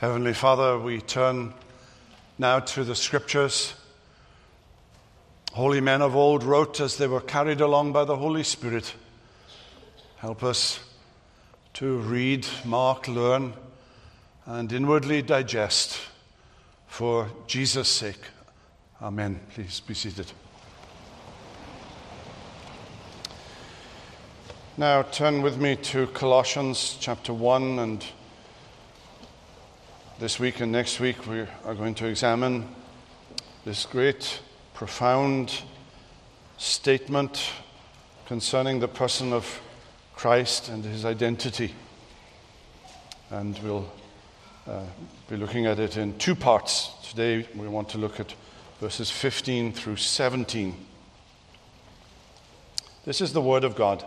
Heavenly Father, we turn now to the Scriptures. Holy men of old wrote as they were carried along by the Holy Spirit. Help us to read, mark, learn, and inwardly digest for Jesus' sake. Amen. Please be seated. Now turn with me to Colossians chapter 1, and this week and next week we are going to examine this great, profound statement concerning the person of Christ and his identity. And we'll be looking at it in two parts. Today we want to look at verses 15 through 17. This is the Word of God.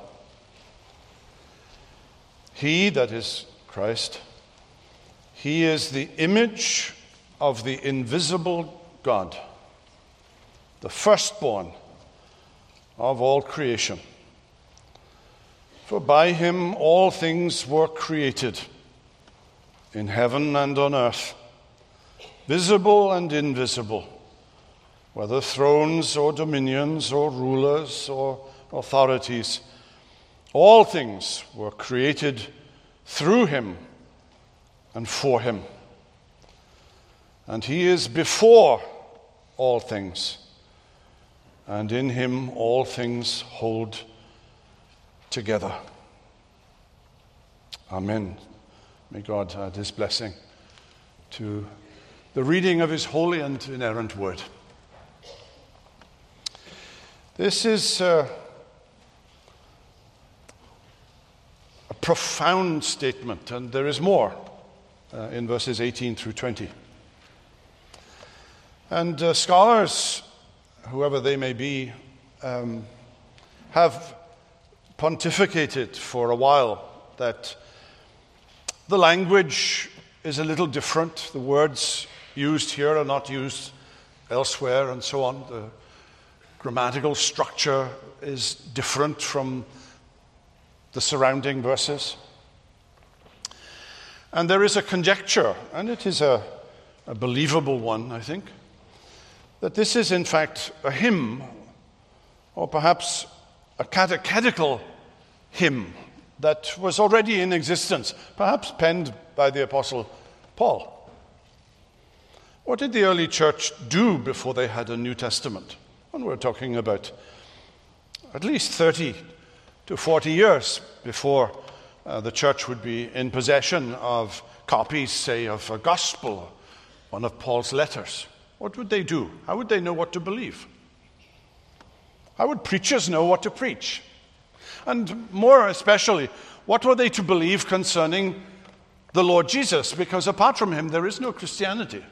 He, that is Christ, He is the image of the invisible God, the firstborn of all creation. For by him all things were created, in heaven and on earth, visible and invisible, whether thrones or dominions or rulers or authorities. All things were created through him and for him. And he is before all things, and in him all things hold together. Amen. May God add his blessing to the reading of his holy and inerrant word. This is a profound statement, and there is more in verses 18 through 20. And scholars, whoever they may be, have pontificated for a while that the language is a little different. The words used here are not used elsewhere, and so on. The grammatical structure is different from the surrounding verses. And there is a conjecture, and it is a believable one, I think, that this is in fact a hymn, or perhaps a catechetical hymn that was already in existence, perhaps penned by the Apostle Paul. What did the early church do before they had a New Testament? And we're talking about at least 30 to 40 years before the church would be in possession of copies, say, of a gospel, one of Paul's letters. What would they do? How would they know what to believe? How would preachers know what to preach? And more especially, what were they to believe concerning the Lord Jesus? Because apart from him, there is no Christianity.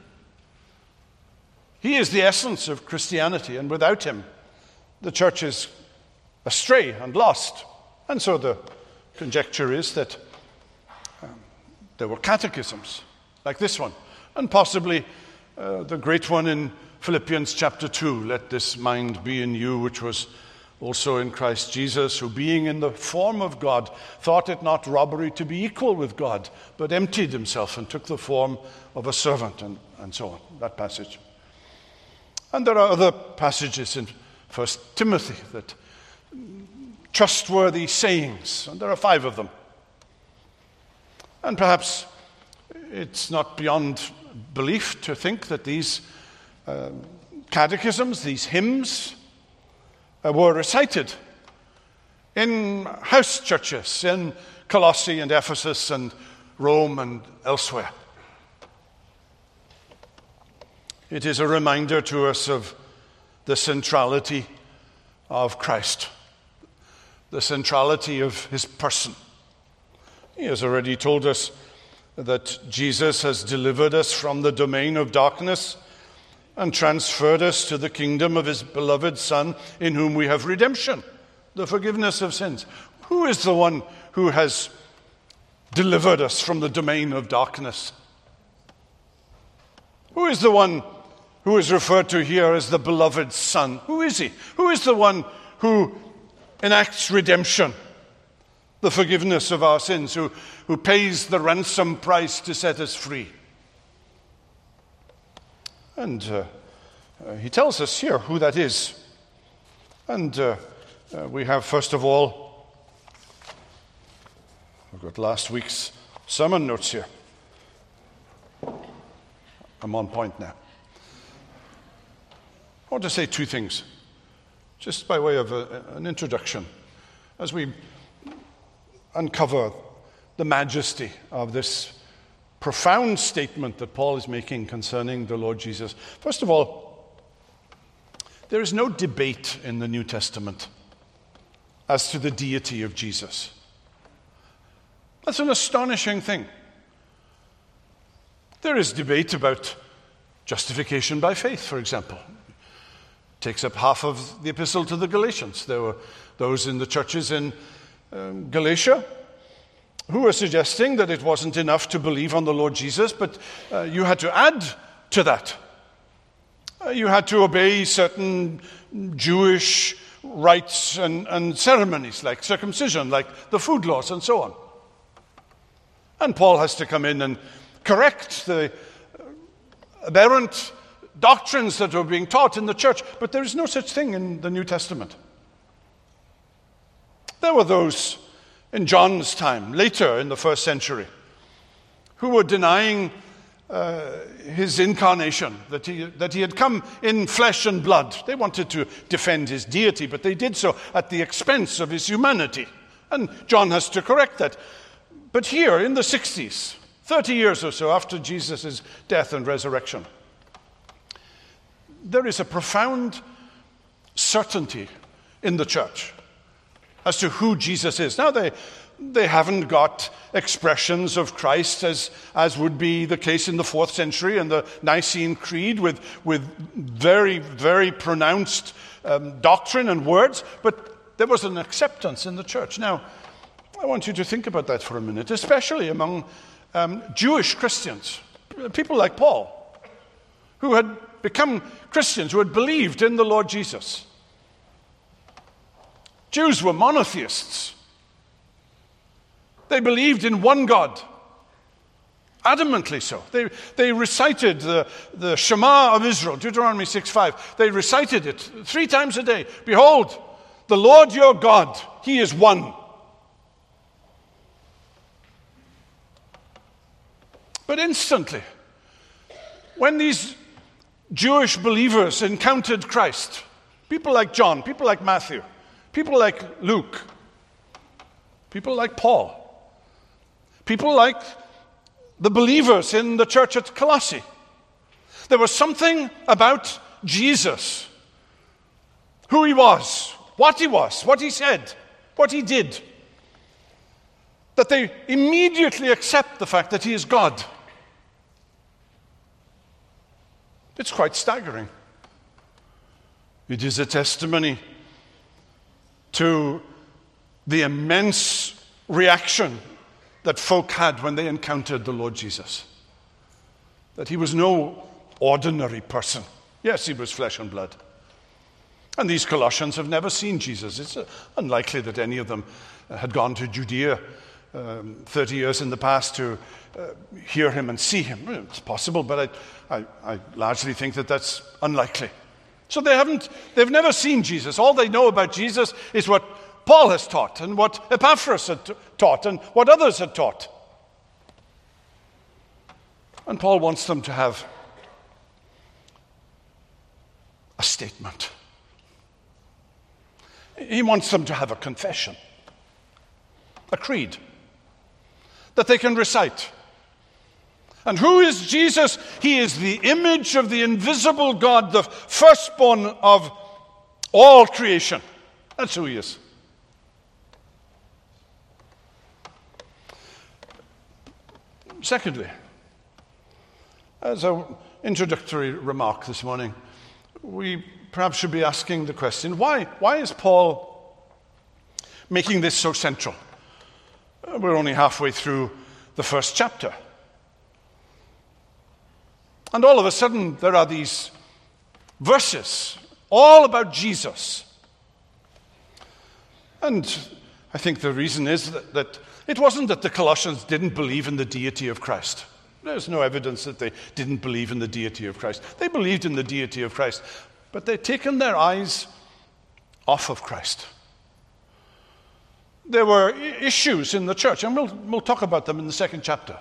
He is the essence of Christianity, and without him, the church is astray and lost. And so the conjecture is that there were catechisms like this one, and possibly the great one in Philippians chapter 2, let this mind be in you, which was also in Christ Jesus, who being in the form of God, thought it not robbery to be equal with God, but emptied himself and took the form of a servant, and so on, that passage. And there are other passages in 1 Timothy that trustworthy sayings, and there are 5 of them. And perhaps it's not beyond belief to think that these catechisms, these hymns, were recited in house churches in Colossae and Ephesus and Rome and elsewhere. It is a reminder to us of the centrality of Christ, the centrality of his person. He has already told us that Jesus has delivered us from the domain of darkness and transferred us to the kingdom of his beloved Son, in whom we have redemption, the forgiveness of sins. Who is the one who has delivered us from the domain of darkness? Who is the one who is referred to here as the beloved Son? Who is he? Who is the one who enacts redemption, the forgiveness of our sins, who pays the ransom price to set us free? And he tells us here who that is. And we have, first of all, we've got last week's sermon notes here. I'm on point now. I want to say two things, just by way of an introduction, as we uncover the majesty of this profound statement that Paul is making concerning the Lord Jesus. First of all, there is no debate in the New Testament as to the deity of Jesus. That's an astonishing thing. There is debate about justification by faith, for example. It takes up half of the epistle to the Galatians. There were those in the churches in Galatia who were suggesting that it wasn't enough to believe on the Lord Jesus, but you had to add to that. You had to obey certain Jewish rites and ceremonies, like circumcision, like the food laws, and so on. And Paul has to come in and correct the aberrant doctrines that were being taught in the church, but there is no such thing in the New Testament. There were those in John's time, later in the first century, who were denying his incarnation, that he had come in flesh and blood. They wanted to defend his deity, but they did so at the expense of his humanity. And John has to correct that. But here, in the 60s, 30 years or so after Jesus' death and resurrection, there is a profound certainty in the church as to who Jesus is. Now, they haven't got expressions of Christ as would be the case in the 4th century and the Nicene Creed with very, very pronounced doctrine and words, but there was an acceptance in the church. Now, I want you to think about that for a minute, especially among Jewish Christians, people like Paul, who had become Christians, who had believed in the Lord Jesus. Jews were monotheists. They believed in one God, adamantly so. They recited the Shema of Israel, Deuteronomy 6:5. They recited it 3 times a day. Behold, the Lord your God, he is one. But instantly, when these Jewish believers encountered Christ, people like John, people like Matthew, people like Luke, people like Paul, people like the believers in the church at Colossae, there was something about Jesus, who he was, what he said, what he did, that they immediately accept the fact that he is God. It's quite staggering. It is a testimony to the immense reaction that folk had when they encountered the Lord Jesus. That he was no ordinary person. Yes, he was flesh and blood. And these Colossians have never seen Jesus. It's unlikely that any of them had gone to Judea 30 years in the past to hear him and see him. It's possible, but I largely think that that's unlikely. So they've never seen Jesus. All they know about Jesus is what Paul has taught and what Epaphras had taught and what others had taught. And Paul wants them to have a statement. He wants them to have a confession, a creed that they can recite. And who is Jesus? He is the image of the invisible God, the firstborn of all creation. That's who he is. Secondly, as an introductory remark this morning, we perhaps should be asking the question, why is Paul making this so central? We're only halfway through the first chapter. And all of a sudden, there are these verses all about Jesus. And I think the reason is that it wasn't that the Colossians didn't believe in the deity of Christ. There's no evidence that they didn't believe in the deity of Christ. They believed in the deity of Christ, but they'd taken their eyes off of Christ. There were issues in the church, and we'll talk about them in the second chapter.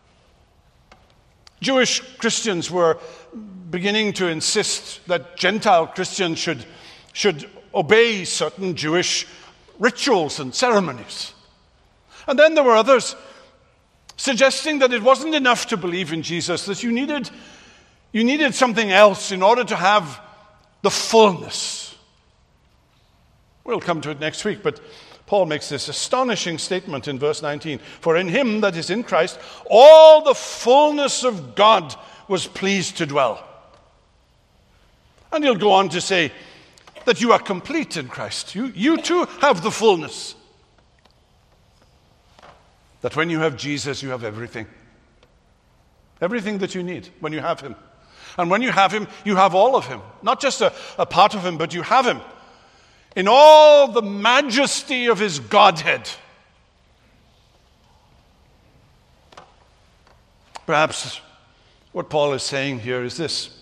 Jewish Christians were beginning to insist that Gentile Christians should obey certain Jewish rituals and ceremonies. And then there were others suggesting that it wasn't enough to believe in Jesus, that you needed something else in order to have the fullness. We'll come to it next week, but Paul makes this astonishing statement in verse 19. For in him, that is in Christ, all the fullness of God was pleased to dwell. And he'll go on to say that you are complete in Christ. You too have the fullness. That when you have Jesus, you have everything. Everything that you need when you have him. And when you have him, you have all of him. Not just a part of him, but you have him in all the majesty of his Godhead. Perhaps what Paul is saying here is this.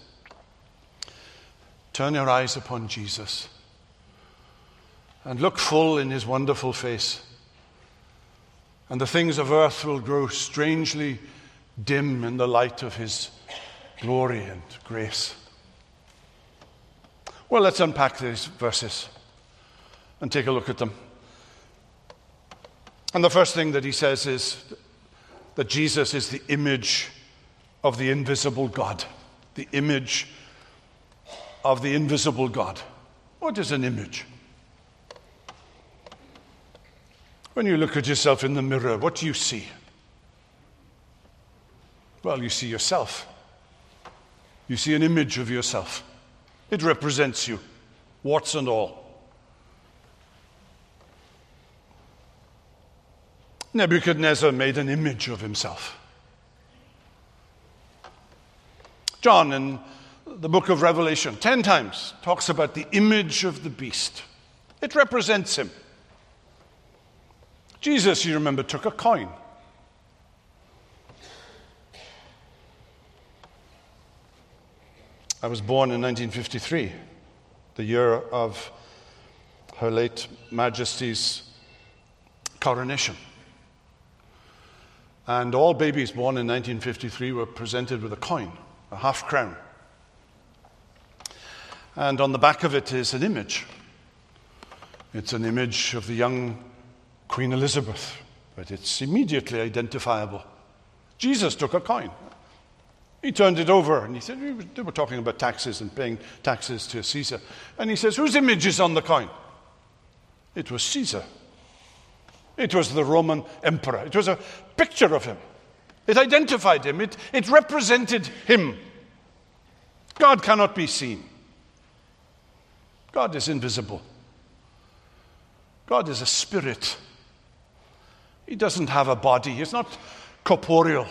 Turn your eyes upon Jesus and look full in his wonderful face, and the things of earth will grow strangely dim in the light of his glory and grace. Well, let's unpack these verses and take a look at them. And the first thing that he says is that Jesus is the image of the invisible God. The image of the invisible God. What is an image? When you look at yourself in the mirror, what do you see? Well, you see yourself. You see an image of yourself. It represents you, warts and all. Nebuchadnezzar made an image of himself. John, in the book of Revelation, 10 times talks about the image of the beast. It represents him. Jesus, you remember, took a coin. I was born in 1953, the year of Her late Majesty's coronation. And all babies born in 1953 were presented with a coin, a half crown. And on the back of it is an image. It's an image of the young Queen Elizabeth, but it's immediately identifiable. Jesus took a coin. He turned it over and he said, they were talking about taxes and paying taxes to Caesar. And he says, whose image is on the coin? It was Caesar. It was the Roman emperor. It was a picture of him. It identified him. It represented him. God cannot be seen. God is invisible. God is a spirit. He doesn't have a body. He's not corporeal.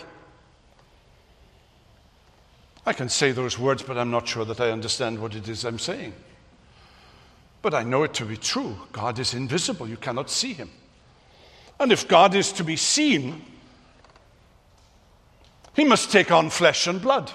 I can say those words, but I'm not sure that I understand what it is I'm saying. But I know it to be true. God is invisible. You cannot see him. And if God is to be seen, he must take on flesh and blood.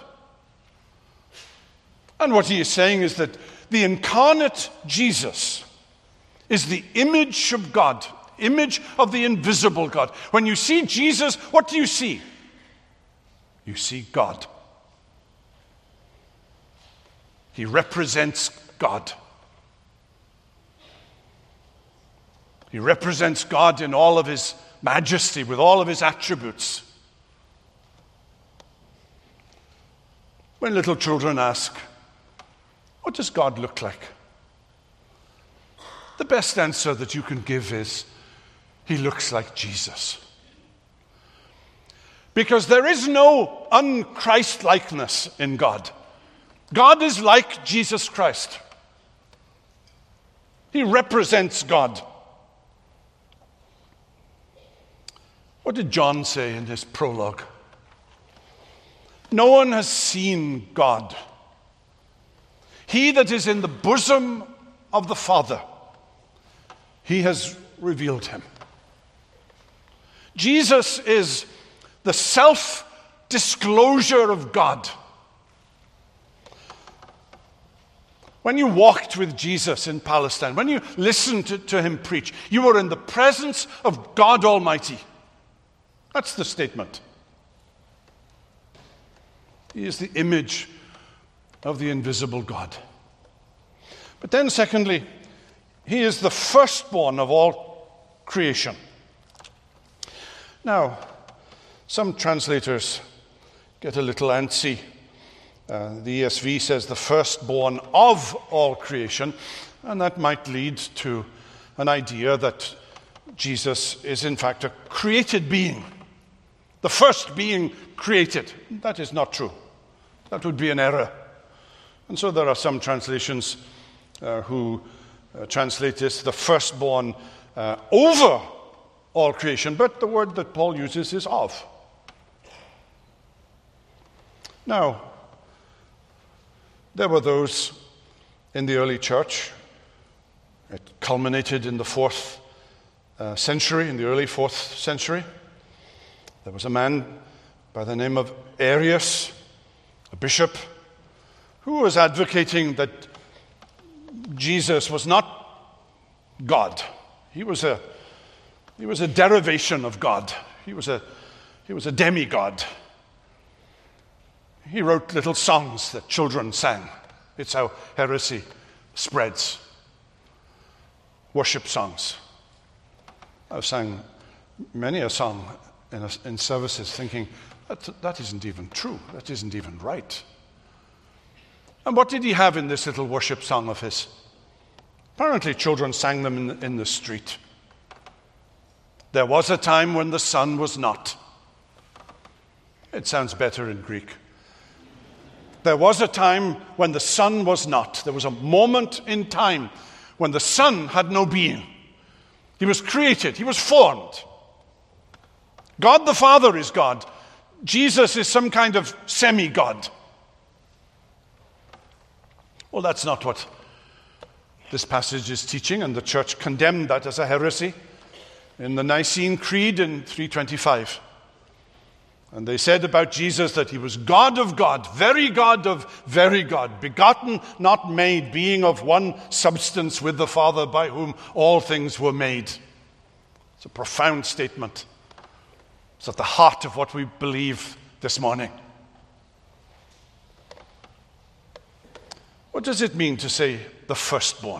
And what he is saying is that the incarnate Jesus is the image of God, image of the invisible God. When you see Jesus, what do you see? You see God. He represents God. He represents God in all of his majesty, with all of his attributes. When little children ask, what does God look like? The best answer that you can give is, he looks like Jesus. Because there is no un-Christ-likeness in God. God is like Jesus Christ. He represents God. What did John say in his prologue? No one has seen God. He that is in the bosom of the Father, he has revealed him. Jesus is the disclosure of God. When you walked with Jesus in Palestine, when you listened to him preach, you were in the presence of God Almighty. That's the statement. He is the image of the invisible God. But then secondly, he is the firstborn of all creation. Now, some translators get a little antsy. The ESV says the firstborn of all creation, and that might lead to an idea that Jesus is in fact a created being, the first being created. That is not true. That would be an error. And so there are some translations who translate this the firstborn over all creation, but the word that Paul uses is of. Now, there were those in the early church. It culminated in the 4th century, in the early 4th century. There was a man by the name of Arius, a bishop, who was advocating that Jesus was not God. He was a derivation of God. He was a demigod. He wrote little songs that children sang. It's how heresy spreads. Worship songs. I've sang many a song in services thinking, that isn't even true. That isn't even right. And what did he have in this little worship song of his? Apparently children sang them in the street. There was a time when the sun was not. It sounds better in Greek. There was a time when the sun was not. There was a moment in time when the sun had no being. He was created. He was formed. God the Father is God. Jesus is some kind of semi-God. Well, that's not what this passage is teaching, and the church condemned that as a heresy in the Nicene Creed in 325. And they said about Jesus that he was God of God, very God of very God, begotten, not made, being of one substance with the Father, by whom all things were made. It's a profound statement. It's at the heart of what we believe this morning. What does it mean to say the firstborn?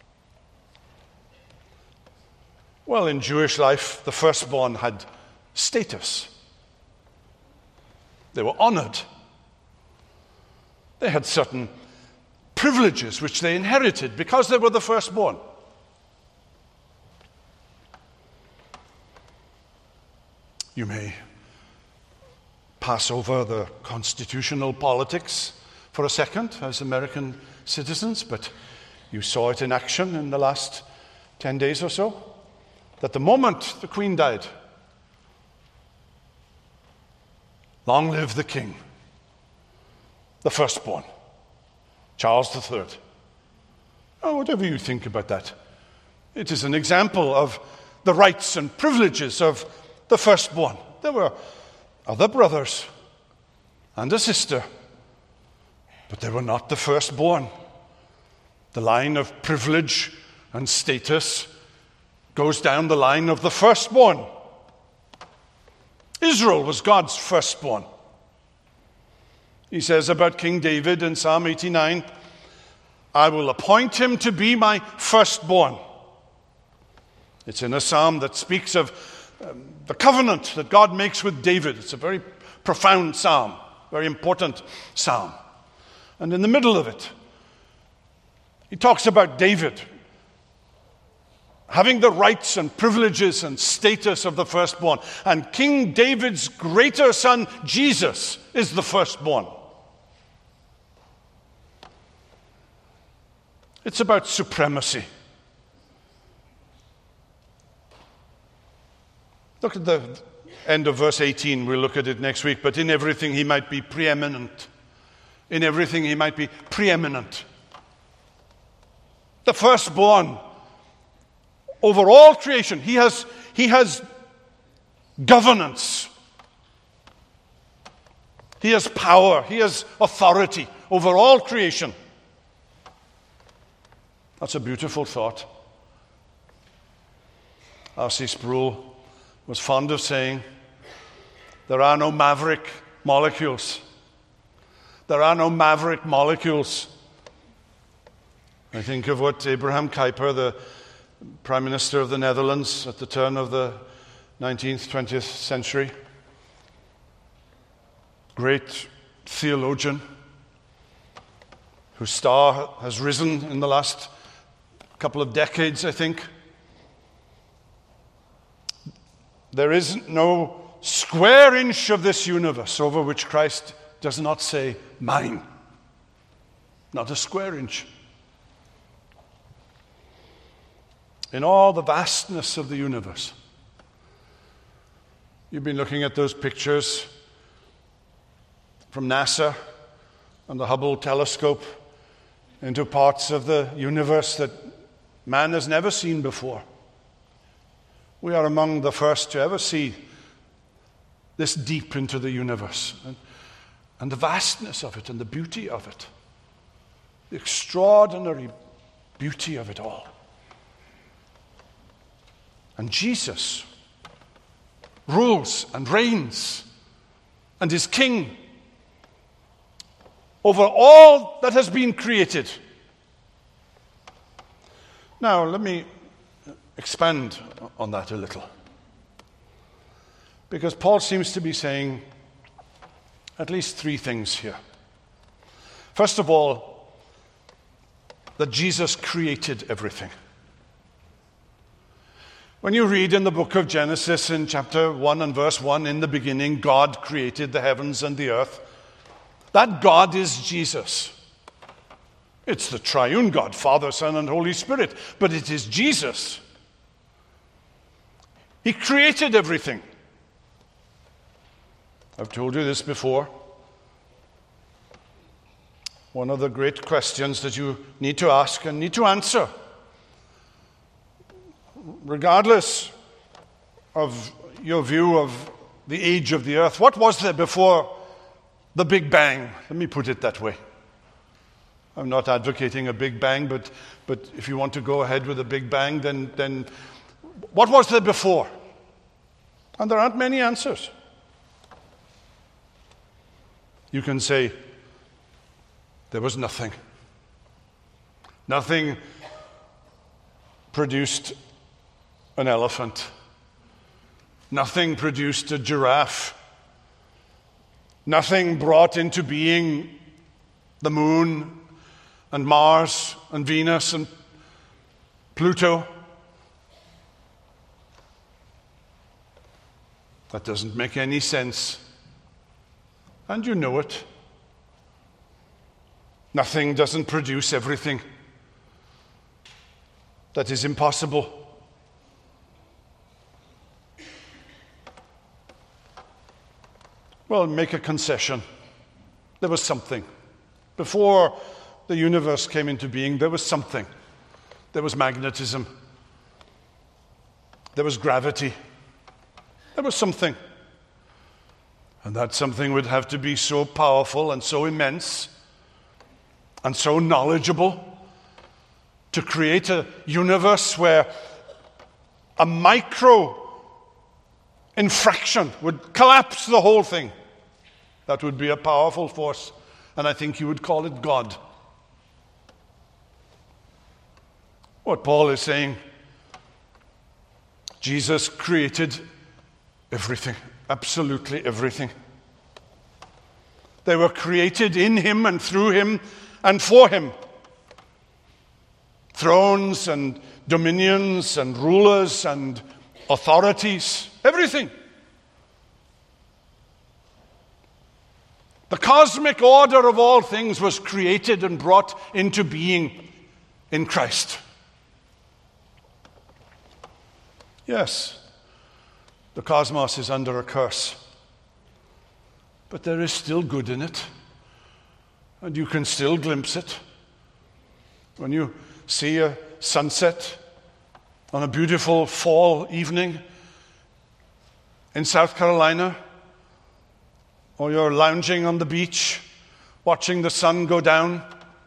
Well, in Jewish life, the firstborn had status. They were honored. They had certain privileges which they inherited because they were the firstborn. You may pass over the constitutional politics for a second as American citizens, but you saw it in action in the last 10 days or so, that the moment the Queen died, long live the King, the firstborn, Charles III. Oh, whatever you think about that, it is an example of the rights and privileges of the firstborn. There were other brothers and a sister, but they were not the firstborn. The line of privilege and status goes down the line of the firstborn. Israel was God's firstborn. He says about King David in Psalm 89, I will appoint him to be my firstborn. It's in a psalm that speaks of the covenant that God makes with David. It's a very profound psalm, very important psalm. And in the middle of it, he talks about David having the rights and privileges and status of the firstborn. And King David's greater son, Jesus, is the firstborn. It's about supremacy. Look at the end of verse 18. We'll look at it next week. But in everything he might be preeminent. In everything he might be preeminent. The firstborn over all creation. He has governance. He has power. He has authority over all creation. That's a beautiful thought. R.C. Sproul was fond of saying, there are no maverick molecules. There are no maverick molecules. I think of what Abraham Kuyper, the Prime Minister of the Netherlands at the turn of the 19th, 20th century, great theologian whose star has risen in the last couple of decades, I think. There is no square inch of this universe over which Christ does not say, mine. Not a square inch. In all the vastness of the universe. You've been looking at those pictures from NASA and the Hubble telescope into parts of the universe that man has never seen before. We are among the first to ever see this deep into the universe and the vastness of it and the beauty of it, the extraordinary beauty of it all. And Jesus rules and reigns and is king over all that has been created. Now, let me expand on that a little. Because Paul seems to be saying at least three things here. First of all, that Jesus created everything. When you read in the book of Genesis in chapter 1 and verse 1, in the beginning God created the heavens and the earth, that God is Jesus. It's the triune God, Father, Son, and Holy Spirit, but it is Jesus. He created everything. I've told you this before. One of the great questions that you need to ask and need to answer, regardless of your view of the age of the earth, what was there before the Big Bang? Let me put it that way. I'm not advocating a Big Bang, but if you want to go ahead with a Big Bang, then what was there before? And there aren't many answers. You can say, there was nothing. Nothing produced an elephant. Nothing produced a giraffe. Nothing brought into being the moon and Mars and Venus and Pluto. That doesn't make any sense. And you know it. Nothing doesn't produce everything. That is impossible. Well, make a concession. There was something. Before the universe came into being, there was something. There was magnetism. There was gravity. There was something. And that something would have to be so powerful and so immense and so knowledgeable to create a universe where a micro infraction would collapse the whole thing. That would be a powerful force, and I think you would call it God. What Paul is saying, Jesus created everything, absolutely everything. They were created in him and through him and for him. Thrones and dominions and rulers and authorities, everything. The cosmic order of all things was created and brought into being in Christ. Yes, the cosmos is under a curse, but there is still good in it, and you can still glimpse it. When you see a sunset on a beautiful fall evening in South Carolina, or you're lounging on the beach, watching the sun go down,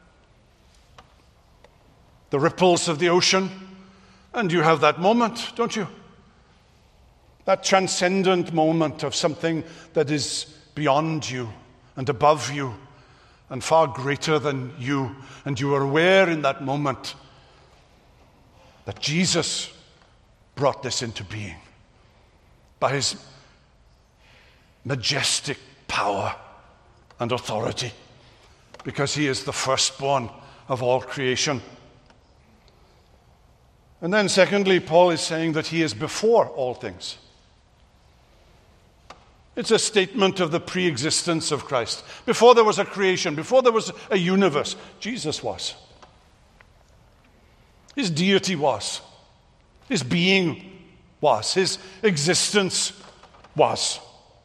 the ripples of the ocean, and you have that moment, don't you? That transcendent moment of something that is beyond you and above you and far greater than you. And you are aware in that moment that Jesus brought this into being by his majestic power and authority, because he is the firstborn of all creation. And then secondly, Paul is saying that he is before all things. It's a statement of the pre-existence of Christ. Before there was a creation, before there was a universe, Jesus was. His deity was. His being was. His existence was.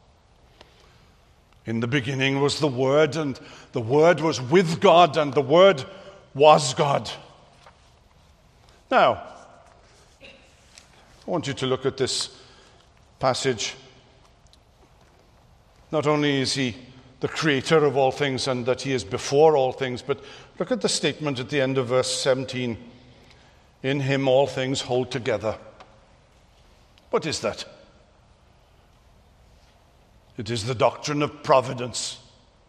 In the beginning was the Word, and the Word was with God, and the Word was God. Now, I want you to look at this passage. Not only is he the creator of all things and that he is before all things, but look at the statement at the end of verse 17. In him all things hold together. What is that? It is the doctrine of providence.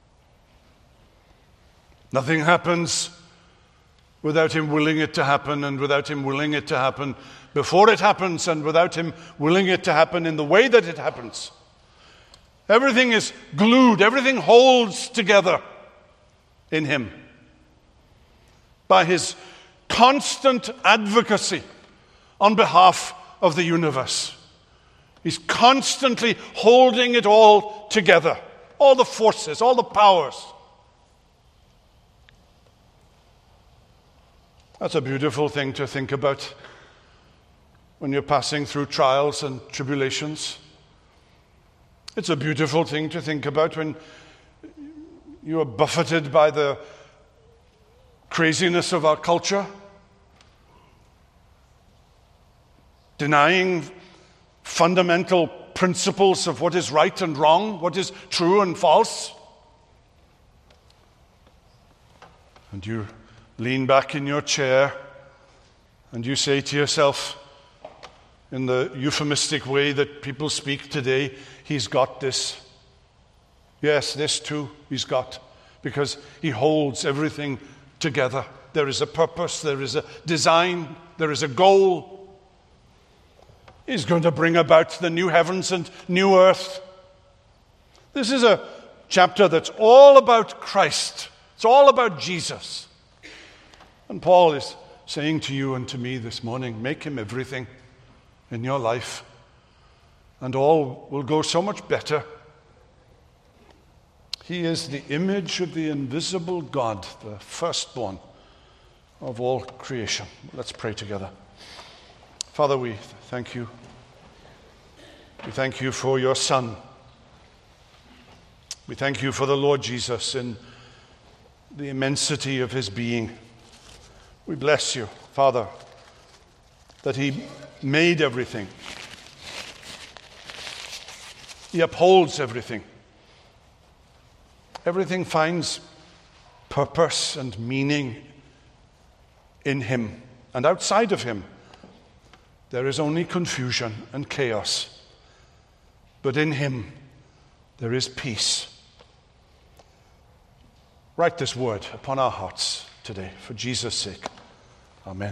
Nothing happens without him willing it to happen, and without him willing it to happen before it happens, and without him willing it to happen in the way that it happens. Everything is glued, everything holds together in him by his constant advocacy on behalf of the universe. He's constantly holding it all together, all the forces, all the powers. That's a beautiful thing to think about when you're passing through trials and tribulations. It's a beautiful thing to think about when you are buffeted by the craziness of our culture, denying fundamental principles of what is right and wrong, what is true and false. And you lean back in your chair and you say to yourself, in the euphemistic way that people speak today, he's got this. Yes, this too he's got, because he holds everything together. There is a purpose, there is a design, there is a goal. He's going to bring about the new heavens and new earth. This is a chapter that's all about Christ. It's all about Jesus. And Paul is saying to you and to me this morning, make him everything in your life, and all will go so much better. He is the image of the invisible God, the firstborn of all creation. Let's pray together. Father, we thank you. We thank you for your Son. We thank you for the Lord Jesus in the immensity of his being. We bless you, Father, that he made everything. He upholds everything. Everything finds purpose and meaning in him. And outside of him, there is only confusion and chaos. But in him, there is peace. Write this word upon our hearts today, for Jesus' sake. Amen.